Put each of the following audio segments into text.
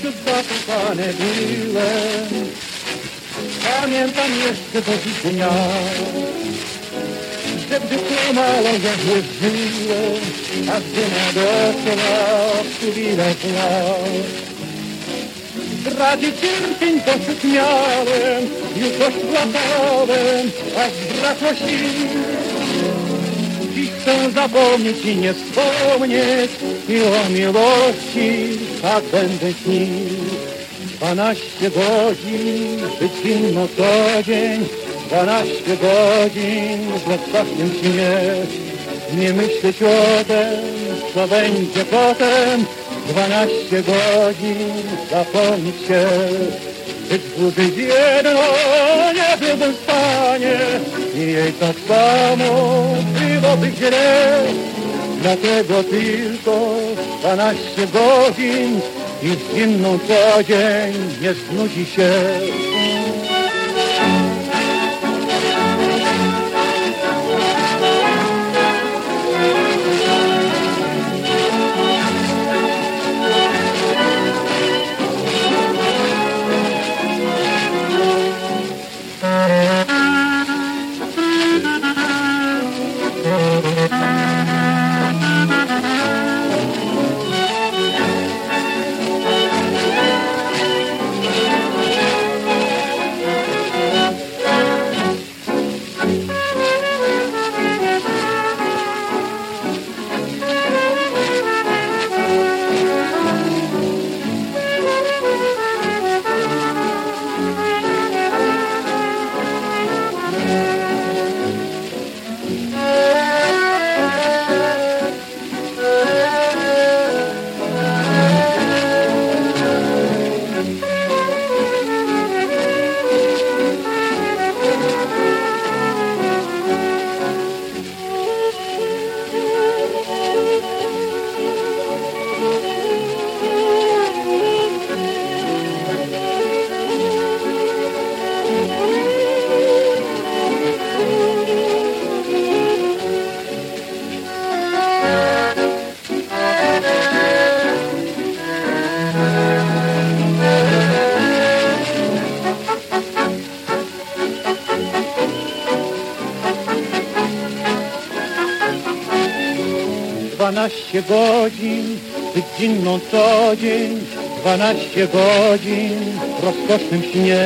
już zakochany byłem. Pamiętam jeszcze do dziś dnia, że gdy kłamała ja żyłem, a gdy nadeszła chwilę znał. Zdradzie cierpień dosyć miałem, już dość płakałem, aż brakło sił. Dziś chcę zapomnieć i nie wspomnieć i o miłości tak będę śnił. 12 godzin być winno co dzień, 12 godzin w bezpłatnym śnie. Nie myśleć o tym, co będzie potem, 12 godzin zapomnieć się. Być dłużej jedno nie byłbym w stanie i jej tak samo byłoby źle. Dlatego tylko 12 godzin i z inną co dzień nie znudzi się. Dwanaście godzin być inną co dzień, 12 godzin w rozkosznym śnie.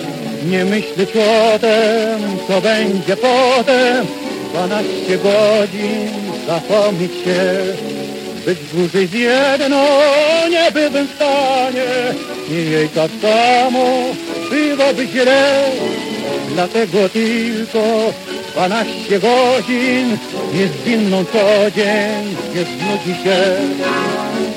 Nie myśleć o tym, co będzie potem, 12 godzin zapomnieć się. Być dłużej z jedną nie byłbym w stanie i jej tak samo byłoby źle. Dlatego tylko 12 godzin jest winną co dzień, nie znudzi się.